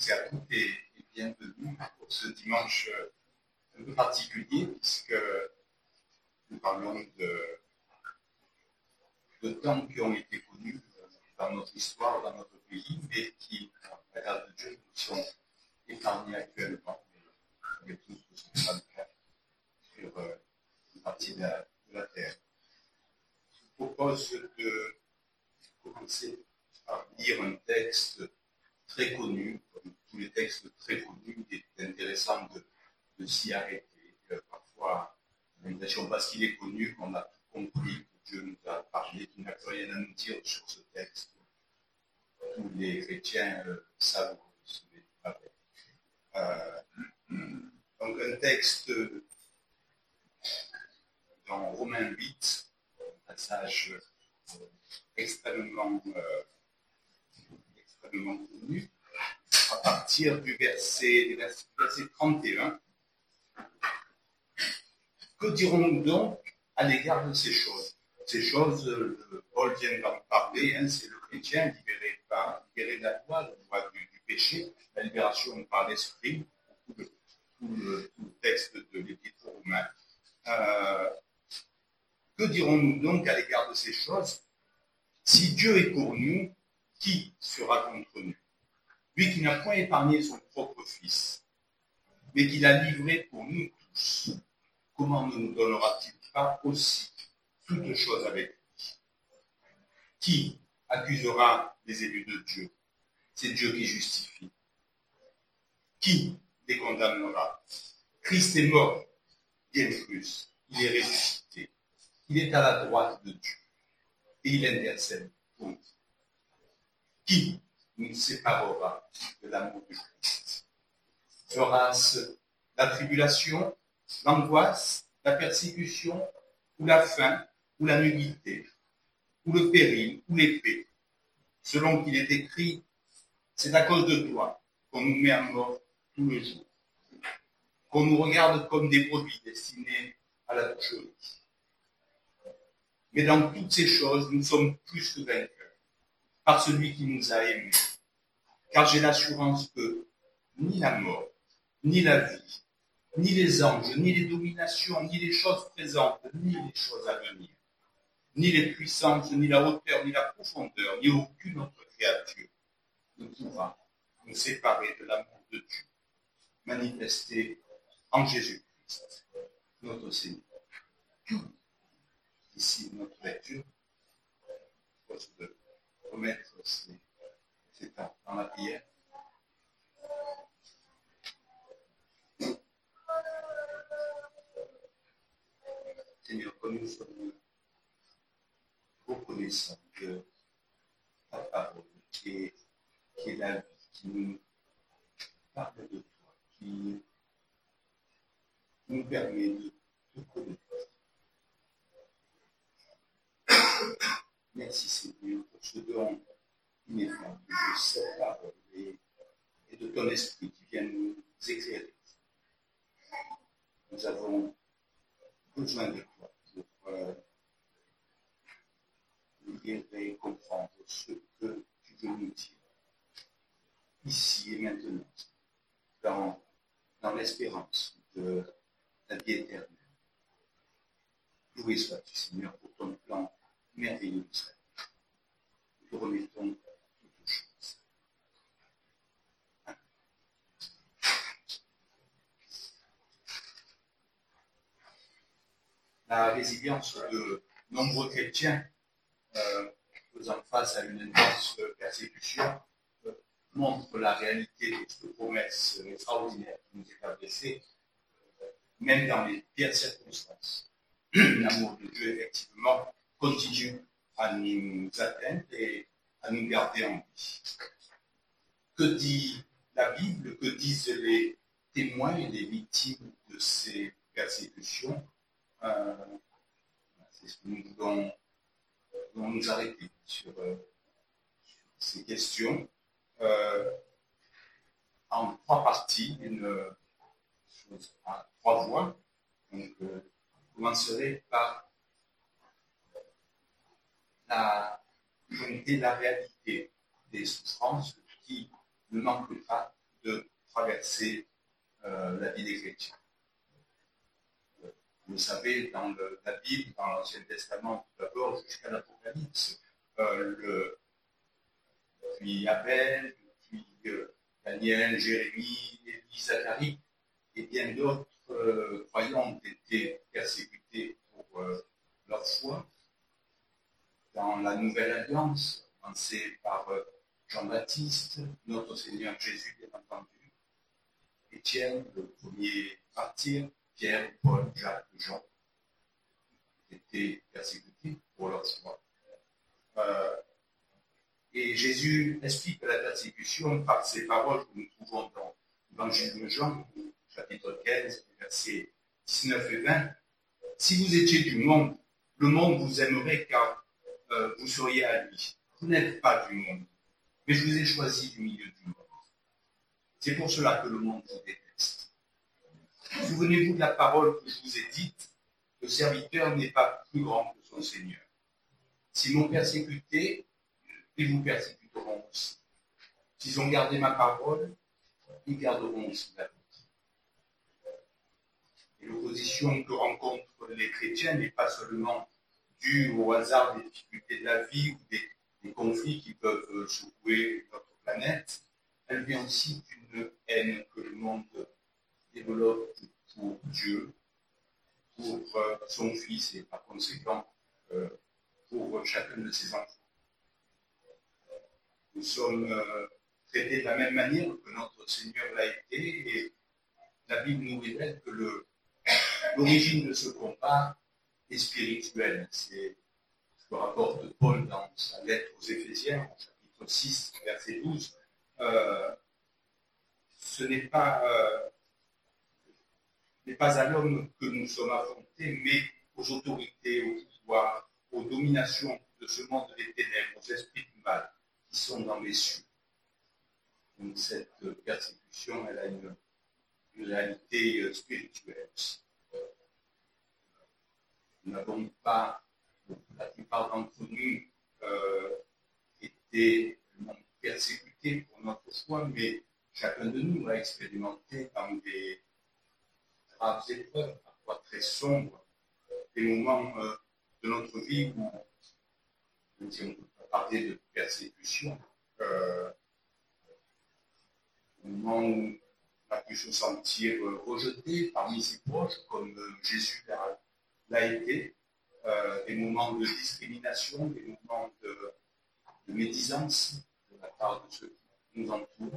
tous et à toutes et bienvenue pour ce dimanche un peu particulier puisque nous parlons de temps qui ont été connus dans notre histoire, dans notre pays, mais qui, à la grâce de Dieu, nous sont épargnés actuellement. Mais tous ne sont pas le cas sur une partie de la terre. Je vous propose de commencer par lire un texte très connu, comme tous les textes très connus. Il est intéressant de s'y arrêter. Parfois, on a l'impression, parce qu'il est connu, qu'on a tout compris, que Dieu nous a parlé, qu'il n'a plus rien à nous dire sur ce texte. Tous les chrétiens savent ce n'est pas vrai. Donc, un texte dans Romains 8, un passage extrêmement connu, à partir du verset 31. Que dirons-nous donc à l'égard de ces choses? Ces choses, Paul vient d'en parler, c'est le chrétien libéré de la loi du péché, la libération par l'esprit, tout le texte de l'Épître aux Romains. Que dirons-nous donc à l'égard de ces choses? Si Dieu est pour nous, qui sera contre nous? Lui qui n'a point épargné son propre Fils, mais qui l'a livré pour nous tous, comment ne nous donnera-t-il pas aussi toutes choses avec lui? Qui accusera les élus de Dieu? C'est Dieu qui justifie. Qui les condamnera? Christ est mort, bien plus, il est ressuscité. Il est à la droite de Dieu et il intercède pour nous. Qui nous séparera de l'amour du Christ? Fera-ce la tribulation, l'angoisse, la persécution, ou la faim, ou la nudité, ou le péril, ou l'épée? Selon qu'il est écrit, c'est à cause de toi qu'on nous met à mort tous les jours, qu'on nous regarde comme des brebis destinés à la boucherie. Mais dans toutes ces choses, nous sommes plus que vainqueurs par celui qui nous a aimés. Car j'ai l'assurance que ni la mort, ni la vie, ni les anges, ni les dominations, ni les choses présentes, ni les choses à venir, ni les puissances, ni la hauteur, ni la profondeur, ni aucune autre créature ne pourra nous séparer de l'amour de Dieu, manifesté en Jésus-Christ, notre Seigneur. Ici, notre lecture, je propose de remettre ces temps dans la prière. Seigneur, comme nous sommes reconnaissants de ta parole, qui est la vie, qui nous parle de toi, qui nous permet de te connaître. Merci Seigneur pour ce don ineffable de cette parole et de ton esprit qui vient nous éclairer. Nous avons besoin de toi pour lire et comprendre ce que tu veux nous dire ici et maintenant, dans l'espérance de la vie éternelle. Loué sois-tu, Seigneur, pour ton plan merveilleux. Nous te remettons toutes choses. Amen. La résilience de nombreux chrétiens faisant face à une intense persécution montre la réalité de cette promesse extraordinaire qui nous est adressée, même dans les pires circonstances. L'amour de Dieu, effectivement, continue à nous atteindre et à nous garder en vie. Que dit la Bible? Que disent les témoins et les victimes de ces persécutions? C'est ce que nous voulons nous arrêter sur ces questions en trois parties, une chose à trois voix. Donc, je commencerai par la réalité des souffrances qui ne manquent pas de traverser la vie des chrétiens. Vous le savez, dans la Bible, dans l'Ancien Testament, tout d'abord jusqu'à l'Apocalypse, puis Abel, puis Daniel, Jérémie, Élie, Zacharie, et bien d'autres croyants ont été persécutés pour leur foi. Dans la Nouvelle Alliance, commencée par Jean-Baptiste, notre Seigneur Jésus, bien entendu, Étienne, le premier martyr, Pierre, Paul, Jacques, Jean, étaient persécutés pour leur foi. Et Jésus explique la persécution par ces paroles que nous trouvons dans l'Évangile de Jean, chapitre 15, versets 19 et 20. Si vous étiez du monde, le monde vous aimerait car vous seriez à lui. Vous n'êtes pas du monde, mais je vous ai choisi du milieu du monde. C'est pour cela que le monde vous déteste. Souvenez-vous de la parole que je vous ai dite, le serviteur n'est pas plus grand que son Seigneur. S'ils m'ont persécuté, ils vous persécuteront aussi. S'ils ont gardé ma parole, ils garderont aussi la vôtre. Et l'opposition que rencontrent les chrétiens n'est pas seulement due au hasard des difficultés de la vie ou des conflits qui peuvent secouer notre planète, elle vient aussi d'une haine que le monde développe pour Dieu, pour son Fils et par conséquent pour chacun de ses enfants. Nous sommes traités de la même manière que notre Seigneur l'a été, et la Bible nous révèle que l'origine de ce combat est spirituelle. C'est ce que rapporte Paul dans sa lettre aux Éphésiens, au chapitre 6, verset 12. Ce n'est pas à l'homme que nous sommes affrontés, mais aux autorités, aux pouvoirs, aux dominations de ce monde des ténèbres, aux esprits du mal qui sont dans les cieux. Donc cette persécution, elle a une réalité spirituelle. Nous n'avons pas, la plupart d'entre nous, été persécutés pour notre foi, mais chacun de nous a expérimenté dans des graves épreuves, parfois très sombres, des moments de notre vie où, si on peut pas parler de persécution, au moment où on a pu se sentir rejeté parmi ses proches, comme Jésus l'a été, des moments de discrimination, des moments de médisance de la part de ceux qui nous entourent.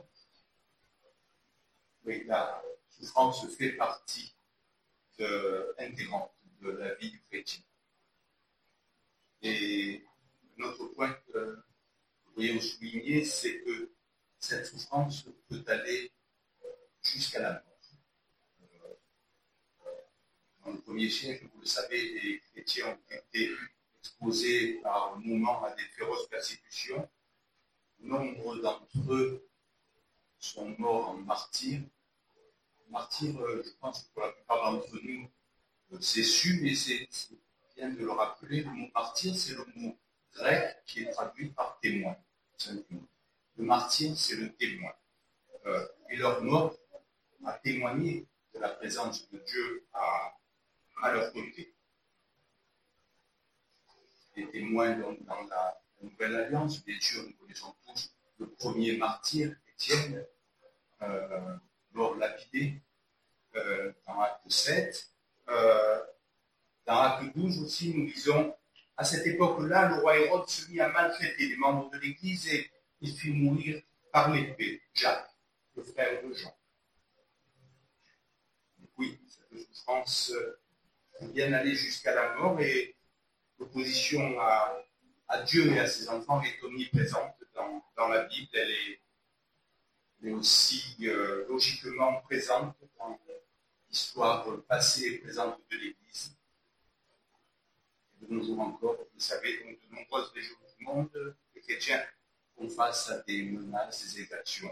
Oui, la souffrance fait partie intégrante de la vie du chrétien. Et notre point que vous voulez souligner, c'est que cette souffrance peut aller jusqu'à la mort. Dans le premier siècle, vous le savez, les chrétiens ont été exposés par moments à des féroces persécutions. Nombre d'entre eux sont morts en martyrs. Martyr, je pense que pour la plupart d'entre nous, c'est su, mais c'est bien de le rappeler. Le mot martyr, c'est le mot grec qui est traduit par témoin, simplement. Le martyr, c'est le témoin. Et leur mort a témoigné de la présence de Dieu à leur côté. Les témoins donc, dans la Nouvelle Alliance, bien sûr, nous connaissons tous le premier martyr, Étienne, mort lapidé, dans Acte 7. Dans Acte 12 aussi, nous lisons, à cette époque-là, le roi Hérode se mit à maltraiter les membres de l'Église et il fit mourir par l'épée Jacques, le frère de Jean. Donc, oui, cette souffrance peut bien aller jusqu'à la mort et l'opposition à Dieu et à ses enfants est omniprésente dans la Bible. Elle est aussi logiquement présente dans l'histoire passée et présente de l'Église. De nos jours encore, vous le savez, dans de nombreuses régions du monde, les chrétiens font face à des menaces, des exactions.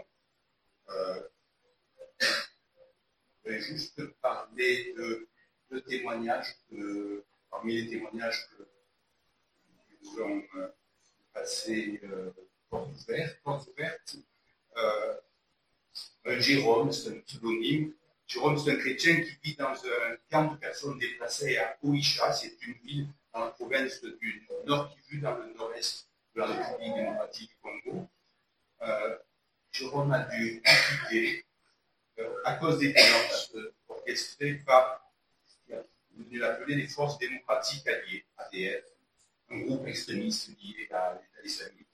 Je vais juste parler de témoignages, parmi les témoignages que nous allons passer porte ouverte. Jérôme, c'est un pseudonyme. Jérôme, c'est un chrétien qui vit dans un camp de personnes déplacées à Oicha, c'est une ville dans la province du Nord Kivu, dans le nord-est de la République démocratique du Congo. Jérôme a dû quitter à cause des violences orchestrées par ce qu'il appelait les forces démocratiques alliées, ADF, un groupe extrémiste lié à l'État islamique.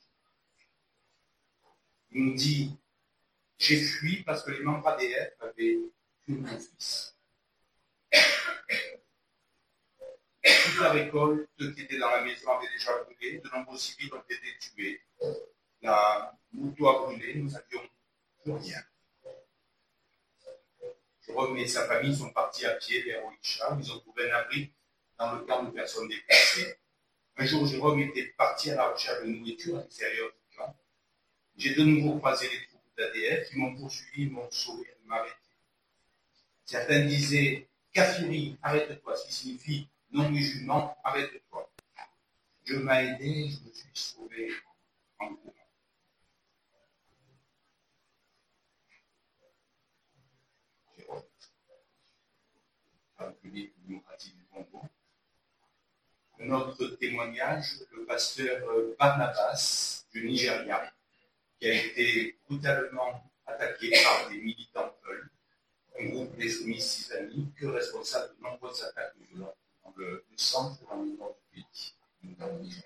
Il nous dit: j'ai fui parce que les membres ADF avaient tué mon fils. Toute la récolte qui était dans la maison avait déjà brûlé, de nombreux civils ont été tués. La moto a brûlé, nous n'avions plus rien. Jérôme et sa famille sont partis à pied vers Oicha, où ils ont trouvé un abri dans le camp de personnes déplacées. Un jour, Jérôme était parti à la recherche de nourriture à l'extérieur du camp. J'ai de nouveau croisé les troupes d'ADF, ils m'ont poursuivi, ils m'ont sauvé, ils m'ont arrêté. Certains disaient: Kafiri, arrête-toi, ce qui signifie non-musulman, arrête-toi. Dieu m'a aidé, je me suis sauvé en courant. Jérôme, la République démocratique du Congo. Un autre témoignage, le pasteur Barnabas du Nigeria, qui a été brutalement attaqué par des militants Peul, un groupe d'extrémistes islamiques responsable de nombreuses attaques violentes dans le centre et dans le nord du pays, dans le Nigeria.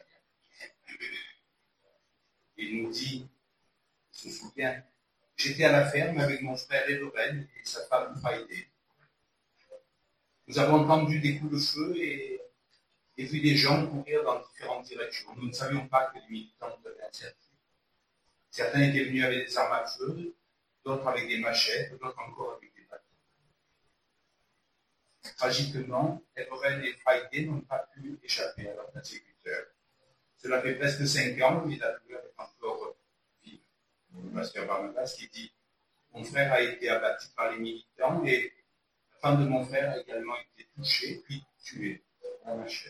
Il nous dit, il se souvient: j'étais à la ferme avec mon frère Everen et sa femme Friday. Nous avons entendu des coups de feu et vu des gens courir dans différentes directions. Nous ne savions pas que les militants devaient intervenir. Certains étaient venus avec des armes à feu, d'autres avec des machettes, d'autres encore avec des bâtons. Tragiquement, Everen et Friday n'ont pas pu échapper à leurs persécuteurs. Cela fait presque 5 ans, mais la douleur est encore vive. Le pasteur Barnabas qui dit: mon frère a été abattu par les militants et la femme de mon frère a également été touchée, puis tuée à la machette.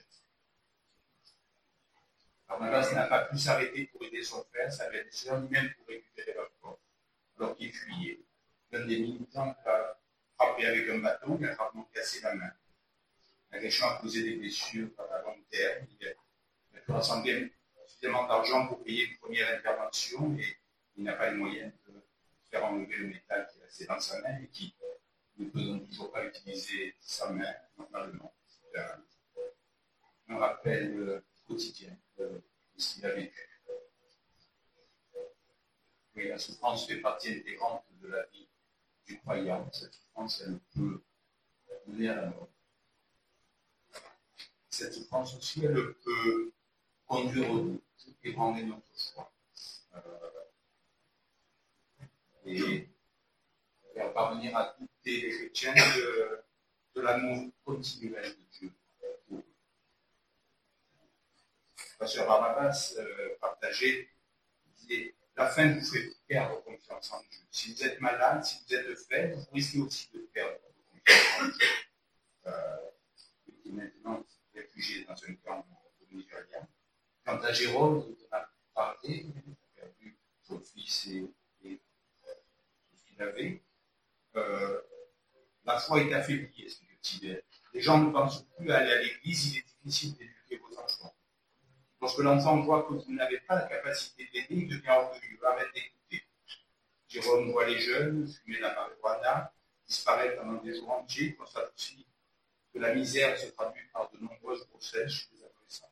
Barnabas n'a pas pu s'arrêter pour aider son frère, sa belle-sœur, ni même pour récupérer leur corps, alors qu'il fuyait. L'un des militants l'a frappé avec un bâton, il a gravement cassé la main. L'agression a causé des blessures à long terme. Il a pu rassembler suffisamment d'argent pour payer une première intervention et il n'a pas les moyens de faire enlever le métal qui est resté dans sa main et qui ne peut toujours pas utiliser sa main normalement. C'est un rappel quotidien de ce qu'il a vécu. Oui, la souffrance fait partie intégrante de la vie du croyant. Cette souffrance, elle peut mener à la mort. Cette souffrance aussi, elle peut conduire au doute, ébranler notre foi. Et faire parvenir à douter les chrétiens de l'amour continuel de Dieu. Le pasteur Barnabas partageait, disait: la faim vous fait perdre confiance en Dieu. Si vous êtes malade, si vous êtes faible, vous risquez aussi de perdre confiance en Dieu. Il est maintenant réfugié dans un camp au Nigeria. Quant à Jérôme, il en a parlé, il a perdu son fils et tout ce qu'il avait. La foi est affaiblie, explique-t-il. Les gens ne pensent plus à aller à l'église, il est difficile d'éduquer vos enfants. Lorsque l'enfant voit que vous n'avez pas la capacité d'aider, il devient orgueilleux, arrête d'écouter. Jérôme voit les jeunes fumer la marijuana, disparaître pendant des jours entiers, il constate aussi que la misère se traduit par de nombreuses grossesses chez les adolescents.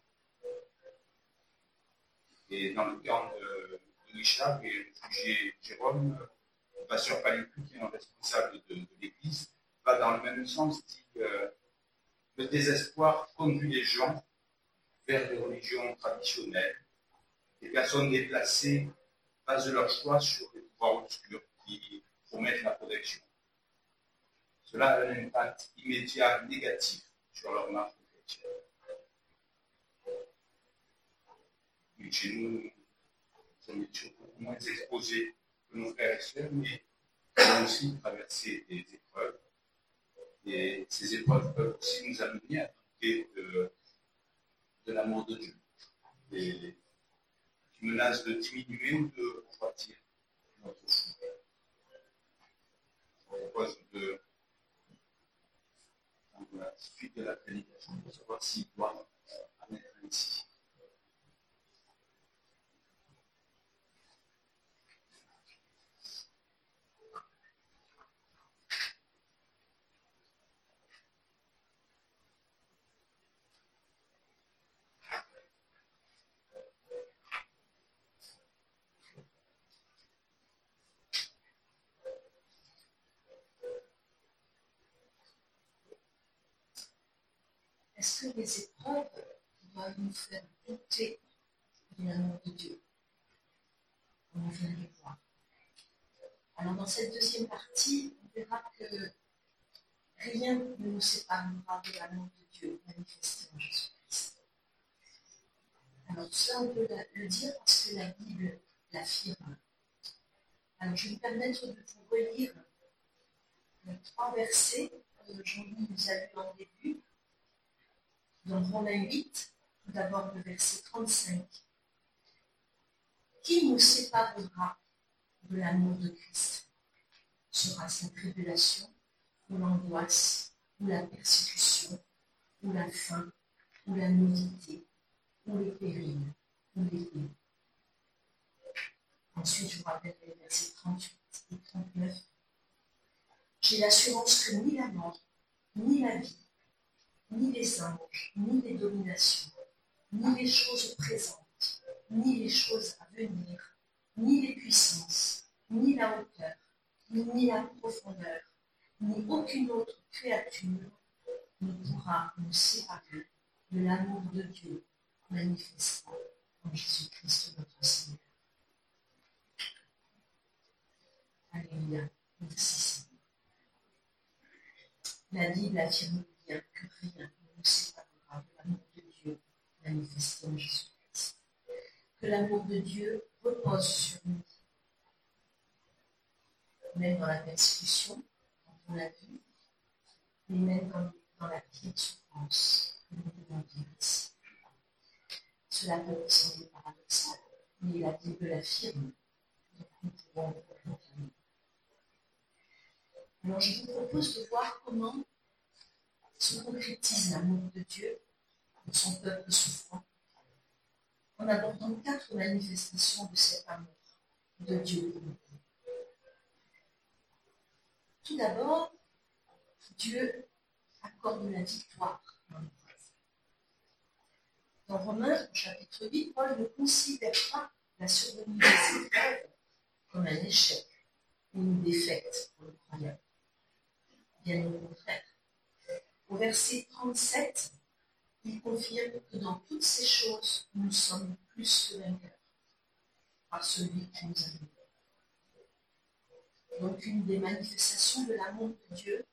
Et dans le camp de Richard et le réfugié Jérôme, le pasteur Palucu, qui est un responsable de l'église, va dans le même sens, dit le désespoir conduit les gens vers des religions traditionnelles. Les personnes déplacées basent leur choix sur les pouvoirs obscurs qui promettent la protection. Cela a un impact immédiat négatif sur leur marche chrétienne. Et chez nous sommes beaucoup moins exposés que nos frères et sœurs, mais nous avons aussi traversé des épreuves. Et ces épreuves peuvent aussi nous amener à douter de l'amour de Dieu, et qui menace de diminuer ou de refroidir notre foi. suite de la prédication pour savoir s'il doit en être ainsi. Est-ce que les épreuves doivent nous faire douter de l'amour de Dieu? On vient de le voir. Alors dans cette deuxième partie, on verra que rien ne nous séparera de l'amour de Dieu manifesté en Jésus-Christ. Alors tout ça, on peut le dire parce que la Bible l'affirme. Alors je vais me permettre de vous relire 3 versets que Jean-Louis nous a lus en début. Dans Romains 8, tout d'abord le verset 35. Qui nous séparera de l'amour de Christ? Sera-ce la tribulation, ou l'angoisse, ou la persécution, ou la faim, ou la nudité, ou les périls, ou l'épée? Ensuite, je vous rappelle les versets 38 et 39. J'ai l'assurance que ni la mort, ni la vie, ni les anges, ni les dominations, ni les choses présentes, ni les choses à venir, ni les puissances, ni la hauteur, ni la profondeur, ni aucune autre créature ne pourra nous séparer de l'amour de Dieu manifesté en Jésus-Christ notre Seigneur. Alléluia. Merci Seigneur. La Bible affirme bien que rien ne nous séparera de l'amour de Dieu manifesté en Jésus-Christ. Que l'amour de Dieu repose sur nous. Même dans la persécution, quand on l'a vu, mais même dans la pire souffrance que nous devons vivre ici. Cela peut sembler paradoxal, mais la Bible l'affirme, donc nous pouvons le proclamer. Alors je vous propose de voir comment se concrétise l'amour de Dieu pour son peuple souffrant, en abordant 4 manifestations de cet amour de Dieu pour nous. Tout d'abord, Dieu accorde la victoire dans l'épreuve. Dans Romains, chapitre 8, Paul ne considère pas la survenue des épreuves comme un échec ou une défaite pour le croyant. Bien au contraire. Au verset 37, il confirme que dans toutes ces choses, nous sommes plus que vainqueurs par celui qui nous a aimés. Donc une des manifestations de l'amour de Dieu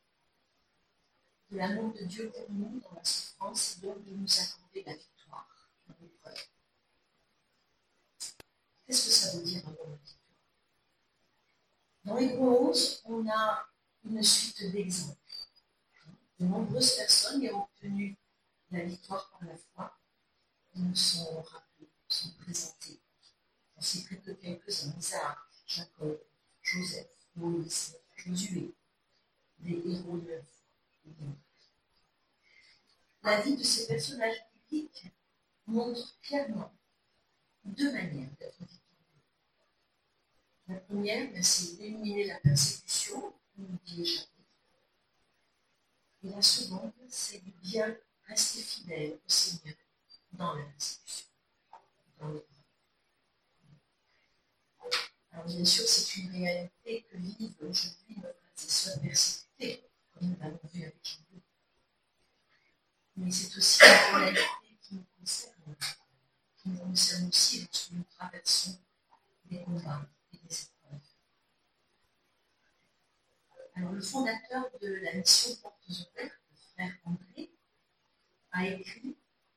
pour nous dans la souffrance, c'est donc de nous accorder la victoire dans l'épreuve. Qu'est-ce que ça veut dire avoir la victoire? Dans Hébreux 11, on a une suite d'exemples. De nombreuses personnes ayant obtenu la victoire par la foi nous sont rappelés, sont présentés. On s'y prie que quelques-uns, Isaac, Jacob, Joseph, Moïse, Josué, des héros de la foi. La vie de ces personnages bibliques montre clairement 2 manières d'être victorieux. La première, c'est d'éliminer la persécution ou d'y échapper. Et la seconde, c'est de bien rester fidèle au Seigneur dans la persécution, dans l'épreuve. Alors bien sûr, c'est une réalité que vivent aujourd'hui nos frères et sœurs persécutés, comme nous l'avons vu avec Jean-Louis. Mais c'est aussi une réalité qui nous concerne aussi lorsque nous traversons des combats et des épreuves. Alors le fondateur de la mission Portes ouvertes, le frère André, a écrit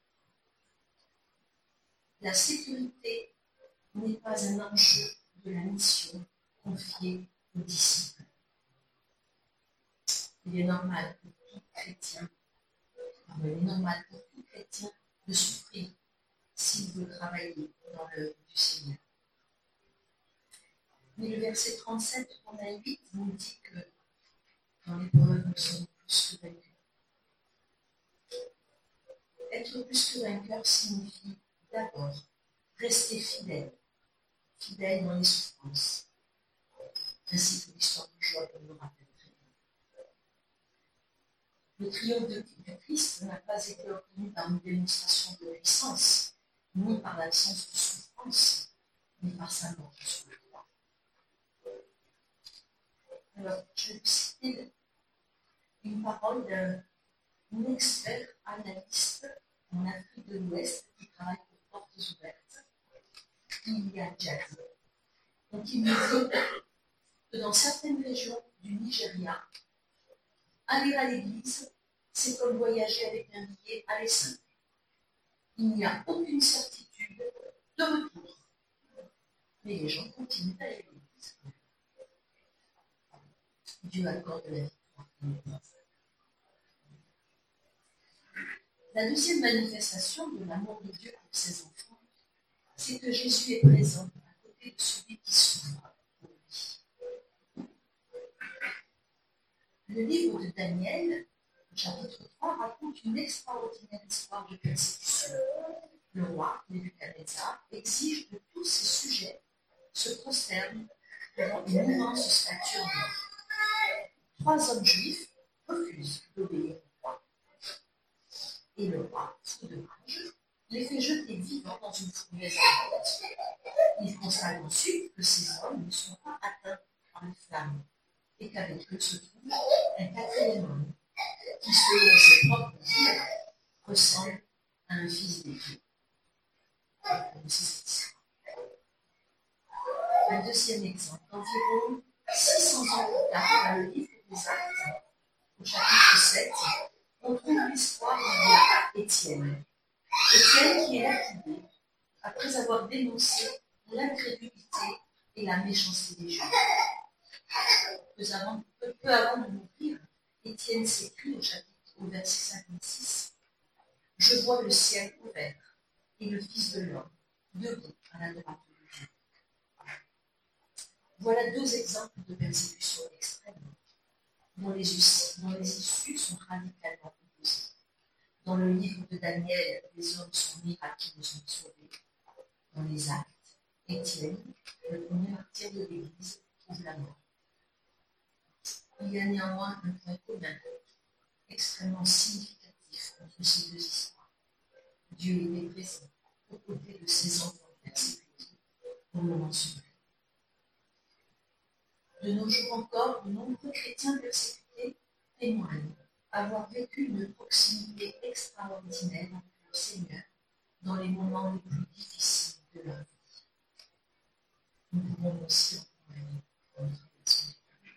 « La sécurité n'est pas un enjeu de la mission confiée aux disciples. Il est normal pour tout chrétien de souffrir s'il veut travailler dans l'œuvre du Seigneur. » Mais le verset 37 de Romains 8 nous dit que dans l'épreuve, nous sommes plus que vainqueurs. Être plus que vainqueur signifie d'abord rester fidèle, fidèle dans les souffrances, ainsi que l'histoire de Job nous le rappelle très bien. Le triomphe du Christ n'a pas été obtenu par une démonstration de puissance, ni par l'absence de souffrance, ni par sa mort sur la croix. Alors, je vais vous citer une parole d'un expert analyste en Afrique de l'Ouest qui travaille pour Portes Ouvertes, Ilya Jazz. Donc, il nous dit que dans certaines régions du Nigeria, aller à l'église, c'est comme voyager avec un billet aller simple. Il n'y a aucune certitude de retour. Mais les gens continuent à l'église. Dieu accorde la victoire. La deuxième manifestation de l'amour de Dieu pour ses enfants, c'est que Jésus est présent à côté de celui qui souffre pour lui. Le livre de Daniel, chapitre 3, raconte une extraordinaire histoire de persécution. Le roi, Nebuchadnezzar, exige de tous ses sujets se prosternent devant une immense statue d'or. 3 hommes juifs refusent d'obéir au roi. Et le roi, fou de rage, les fait jeter vivants dans une fournaise ardente. Il constate ensuite que ces hommes ne sont pas atteints par les flammes et qu'avec eux se trouve un 4e homme qui, selon ses propres dires, ressemble à un fils de Dieu. Un deuxième exemple, environ 600 ans plus tard, dans le livre des Actes, au chapitre 7, on trouve l'histoire de Étienne. Étienne qui est lapidé après avoir dénoncé l'incrédulité et la méchanceté des Juifs. Peu avant de mourir, Étienne s'écrit au verset 56 « Je vois le ciel ouvert et le Fils de l'homme debout à la droite de Dieu. » Voilà 2 exemples de persécution extrême dont les issues sont radicalement opposées. Dans le livre de Daniel, les hommes sont miraculeusement sauvés. Dans les Actes, Étienne, le premier martyr de l'Église, trouve la mort. Il y a néanmoins un point commun, extrêmement significatif entre ces 2 histoires. Dieu était présent aux côtés de ses enfants persécutés au moment suprême. De nos jours encore, de nombreux chrétiens persécutés témoignent avoir vécu une proximité extraordinaire avec le Seigneur dans les moments les plus difficiles de leur vie. Nous pouvons aussi en témoigner dans notre relation.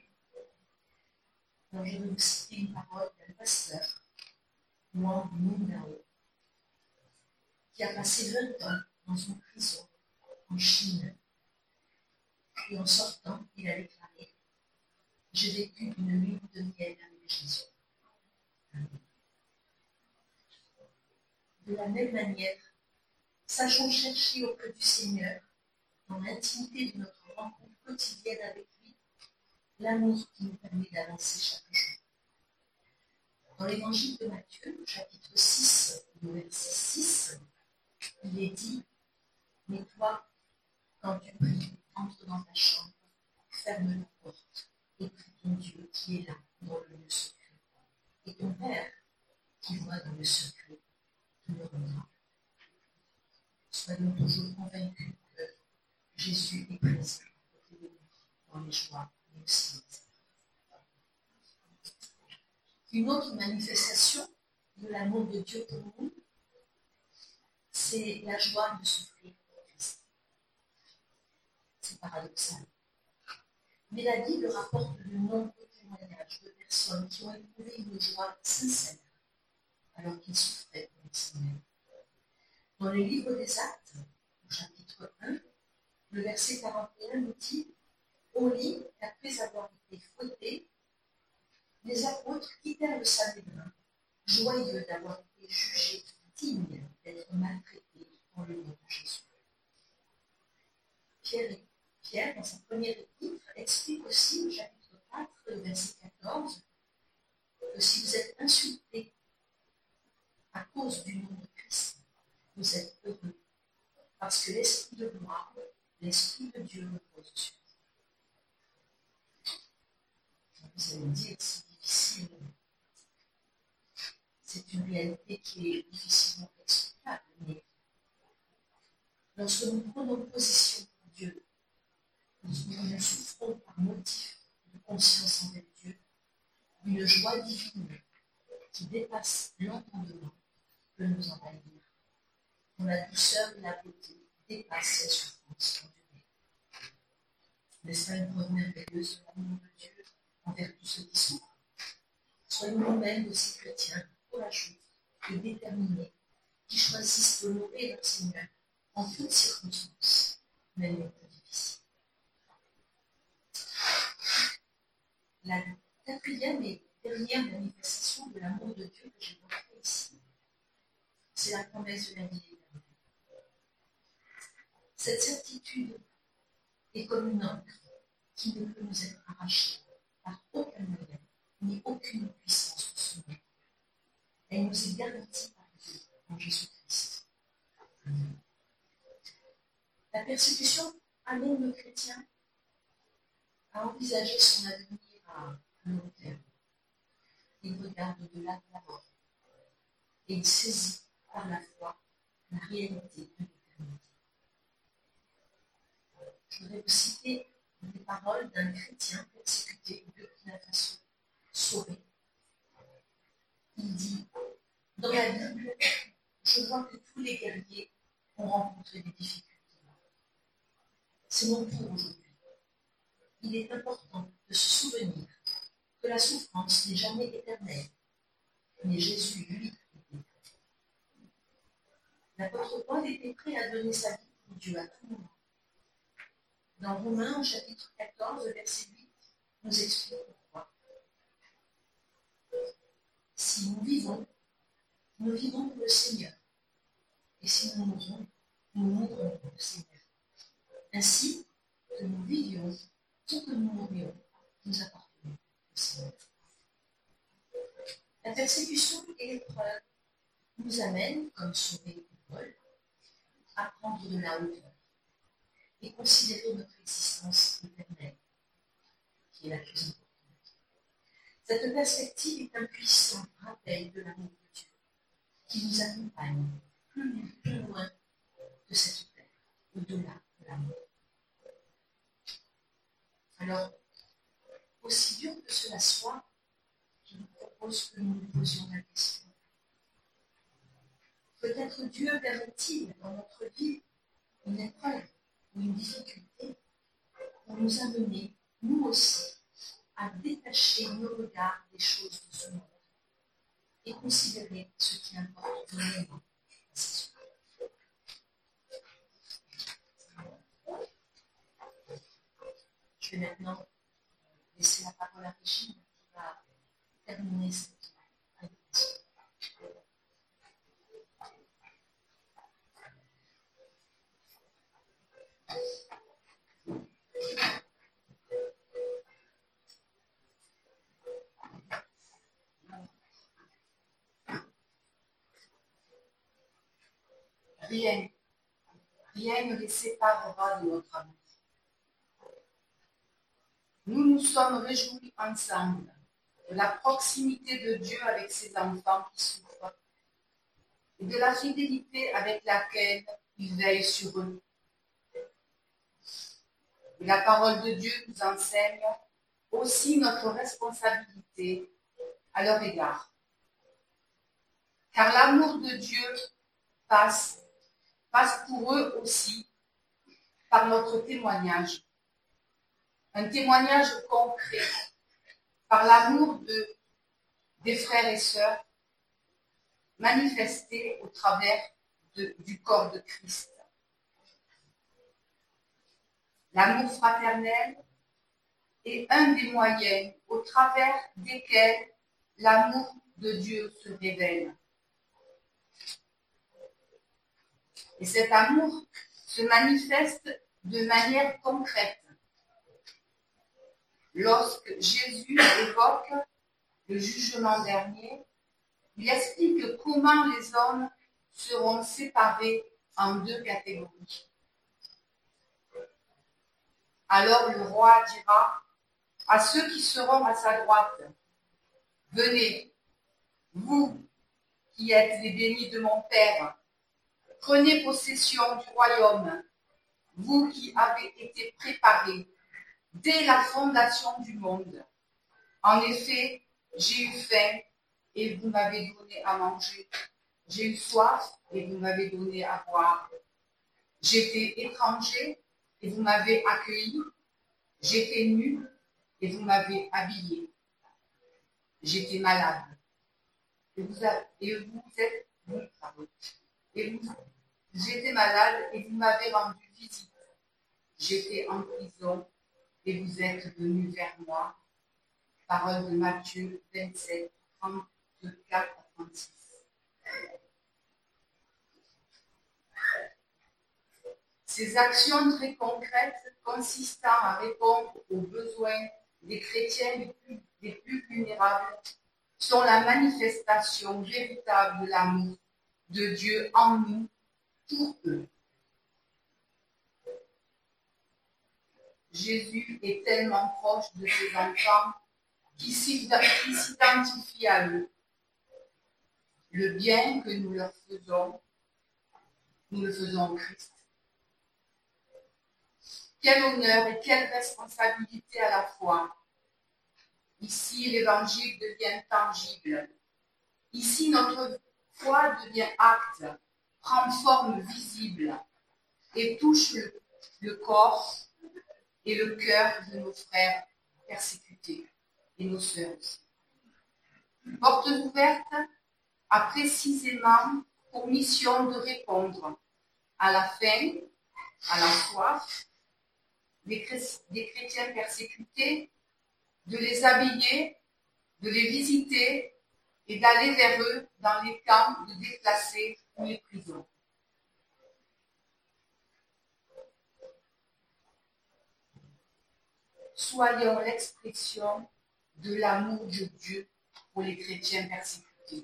Alors je vais vous citer une parole d'un pasteur, Wang Mingdao, qui a passé 20 ans dans une prison en Chine. Et en sortant, il a déclaré « J'ai vécu une lune de miel avec Jésus. » De la même manière, sachons chercher auprès du Seigneur, dans l'intimité de notre rencontre quotidienne avec lui, l'amour qui nous permet d'avancer chaque jour. Dans l'évangile de Matthieu, chapitre 6, le verset 6, il est dit « Mais toi, quand tu pries, entre dans ta chambre, ferme la porte et prie ton Dieu qui est là, dans le lieu secret. Et ton Père, qui voit dans le secret, te le rendra. » Soyons toujours convaincus que Jésus est présent à côté de nous, dans les joies et aussi dans les épreuves. Une autre manifestation de l'amour de Dieu pour nous, c'est la joie de souffrir pour Christ. C'est paradoxal. Mais la Bible rapporte de nombreux témoignages de personnes qui ont éprouvé une joie sincère alors qu'ils souffraient pour le Seigneur. Dans le livre des Actes, au chapitre 1, le verset 41 nous dit « On lit qu'après avoir été fouettés, les apôtres quittèrent le Sanhédrin, joyeux d'avoir été jugés dignes d'être maltraités dans le nom de Jésus. » Pierre, dans sa première épître, explique aussi au chapitre 4, verset 14, que si vous êtes insultés à cause du nom de vous êtes heureux, parce que l'Esprit de gloire, l'Esprit de Dieu repose sur vous. Vous allez me dire, c'est difficile. C'est une réalité qui est difficilement explicable, mais lorsque nous prenons position pour Dieu, nous souffrons par motif de conscience envers Dieu, d'une joie divine qui dépasse l'entendement que nous envahir, dont la douceur et la beauté dépassent les souffrances endurées. N'est-ce pas une preuve merveilleuse de l'amour de Dieu envers tous ceux qui souffrent? Soyons nous-mêmes aussi chrétiens, courageux et déterminés, qui choisissent d'honorer leur Seigneur en toutes circonstances, même les plus difficiles. La quatrième et dernière manifestation de l'amour de Dieu que j'ai montrée ici, c'est la promesse de la vie éternelle. Cette certitude est comme une encre qui ne peut nous être arrachée par aucun moyen, ni aucune puissance de son nom. Elle nous est garantie par Dieu en Jésus-Christ. La persécution amène le chrétien à envisager son avenir à long terme. Il regarde au-delà de la mort et il saisit par la foi la réalité de l'éternité. Je voudrais vous citer les paroles d'un chrétien persécuté au Burkina Faso, sauvé. Il dit: dans la Bible, je vois que tous les guerriers ont rencontré des difficultés. C'est mon tour aujourd'hui. Il est important de se souvenir que la souffrance n'est jamais éternelle, mais Jésus, lui, est éternel. L'apôtre Paul était prêt à donner sa vie pour Dieu à tout moment. Dans Romains, au chapitre 14, verset 8, nous explique pourquoi. Si nous vivons pour le Seigneur. Et si nous mourrons, nous mourrons pour le Seigneur. Ainsi que nous vivions ou que nous mourions, nous appartenons au Seigneur. La persécution et l'épreuve nous amènent, comme sauvé Paul, à prendre de la hauteur et considérer notre existence éternelle, qui est la plus importante. Cette perspective est un puissant rappel de l'amour de Dieu, qui nous accompagne plus loin de cette terre, au-delà de l'amour. Alors, aussi dur que cela soit, je vous propose que nous nous posions la question. Peut-être Dieu permet-il dans notre vie une épreuve ou une difficulté pour nous amener, nous aussi, à détacher nos regards des choses de ce monde et considérer ce qui importe vraiment. Je vais maintenant laisser la parole à Régine qui va terminer cette invitation. Rien ne les séparera de notre amour. Nous nous sommes réjouis ensemble de la proximité de Dieu avec ses enfants qui souffrent et de la fidélité avec laquelle il veille sur eux. Et la parole de Dieu nous enseigne aussi notre responsabilité à leur égard. Car l'amour de Dieu passe pour eux aussi par notre témoignage. Un témoignage concret par l'amour des frères et sœurs manifesté au travers du corps de Christ. L'amour fraternel est un des moyens au travers desquels l'amour de Dieu se révèle. Et cet amour se manifeste de manière concrète. Lorsque Jésus évoque le jugement dernier, il explique comment les hommes seront séparés en deux catégories. Alors le roi dira à ceux qui seront à sa droite, venez, vous qui êtes les bénis de mon Père, prenez possession du royaume, vous qui avez été préparés dès la fondation du monde. En effet, j'ai eu faim et vous m'avez donné à manger. J'ai eu soif et vous m'avez donné à boire. J'étais étranger et vous m'avez accueilli. J'étais nu et vous m'avez habillé. J'étais malade j'étais malade et vous m'avez rendu visite. J'étais en prison et vous êtes venus vers moi. Parole de Matthieu 27, 34 à 36. Ces actions très concrètes consistant à répondre aux besoins des chrétiens les plus vulnérables sont la manifestation véritable de l'amour de Dieu en nous pour eux. Jésus est tellement proche de ses enfants qui s'identifient à eux. Le bien que nous leur faisons, nous le faisons au Christ. Quel honneur et quelle responsabilité à la fois. Ici, l'évangile devient tangible. Ici, notre foi devient acte, prend forme visible et touche le corps et le cœur de nos frères persécutés et nos sœurs aussi. Porte ouverte a précisément pour mission de répondre à la faim, à la soif des chrétiens persécutés, de les habiller, de les visiter et d'aller vers eux dans les camps de déplacés ou les prisons. Soyons l'expression de l'amour de Dieu pour les chrétiens persécutés.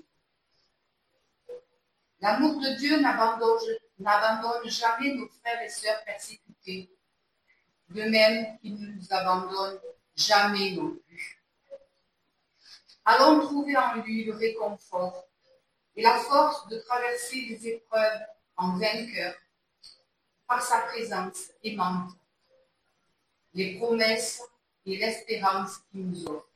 L'amour de Dieu n'abandonne jamais nos frères et sœurs persécutés, de même qu'il ne nous abandonne jamais non plus. Allons trouver en lui le réconfort et la force de traverser les épreuves en vainqueur par sa présence aimante, les promesses et l'espérance qu'il nous offre.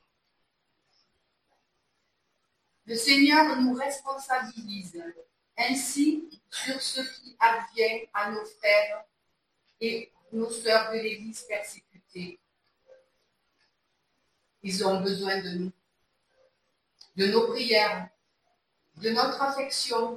Le Seigneur nous responsabilise ainsi sur ce qui advient à nos frères et nos sœurs de l'Église persécutées. Ils ont besoin de nous, de nos prières, de notre affection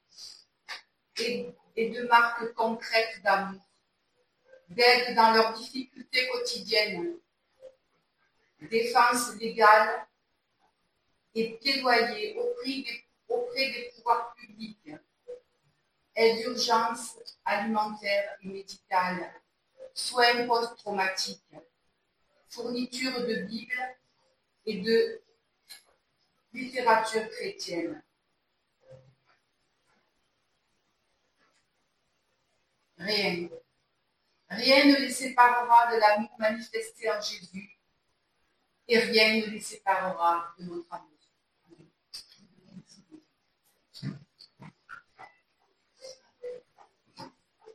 et de marques concrètes d'amour, d'aide dans leurs difficultés quotidiennes, défense légale et plaidoyer auprès des pouvoirs publics, aide d'urgence alimentaire et médicale, soins post-traumatiques, fourniture de Bible et de littérature chrétienne. Rien ne les séparera de l'amour manifesté en Jésus et rien ne les séparera de notre amour.